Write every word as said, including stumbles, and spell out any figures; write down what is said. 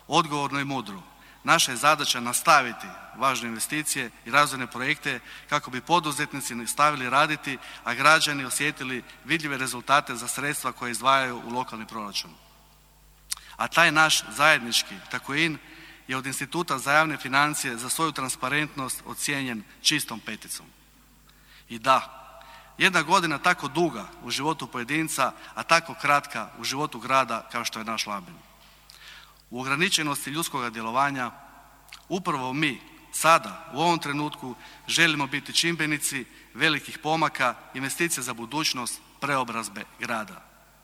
odgovorno i mudro. Naša je zadaća nastaviti važne investicije i razvojne projekte kako bi poduzetnici nastavili raditi, a građani osjetili vidljive rezultate za sredstva koje izdvajaju u lokalni proračun. A taj naš zajednički takoin je od Instituta za javne financije za svoju transparentnost ocijenjen čistom peticom. I da, jedna godina tako duga u životu pojedinca, a tako kratka u životu grada kao što je naš Labin. U ograničenosti ljudskoga djelovanja upravo mi sada u ovom trenutku želimo biti čimbenici velikih pomaka, investicija za budućnost, preobrazbe grada.